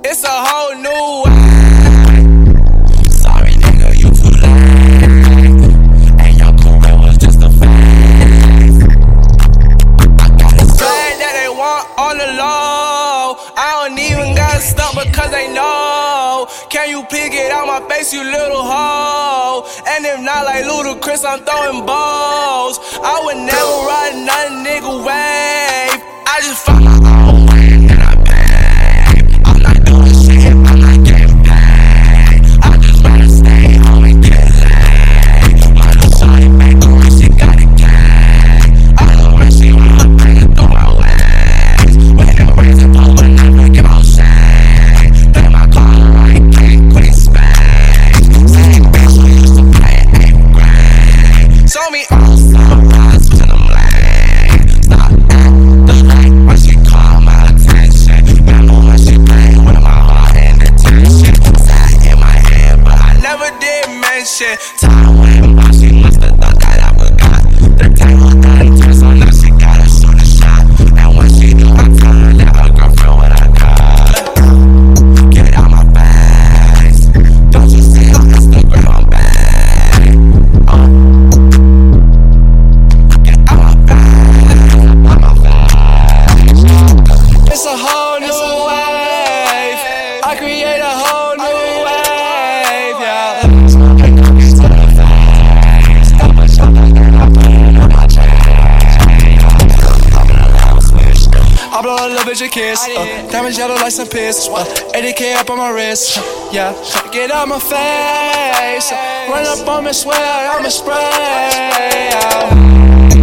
It's a whole new Sorry, nigga, you too late. And your career was just a phase. I got it flag that they want on the low. I don't even gotta stop because they know. Can you please get out my face, you little hoe? And if not like Ludacris, I'm throwing balls. I would never ride another nigga wave. I just fuck my own way and then I pay. I'm not doing shit, I'm not getting paid. I just wanna stay home and get laid. My little shawty make the way she got a gang. I love when she wanna bring it through my ways. When it rains and blow, but never give out shade. Then my car right king, queen space. Same bitch who used to play 8th grade. show me all sunrise when I'm late. Stop acting like when she call my attention. Remember when she played with my heart and attention. Sat in my head, but I never did mention. time went by, she must've thought that I forgot. The table done turned, so now she gotta shoot a shot. And when she do, I tell her that her girlfriend what I got. Get out my face. Don't you see on Instagram I'm bad? Get out my face. I'm a face. It's a whole new wave. I create a whole new wave, yeah. I blow a little bitch a kiss. Diamonds yellow like some piss. 80K up on my wrist. Yeah, get out my face. Run up on me, swear I'ma spray.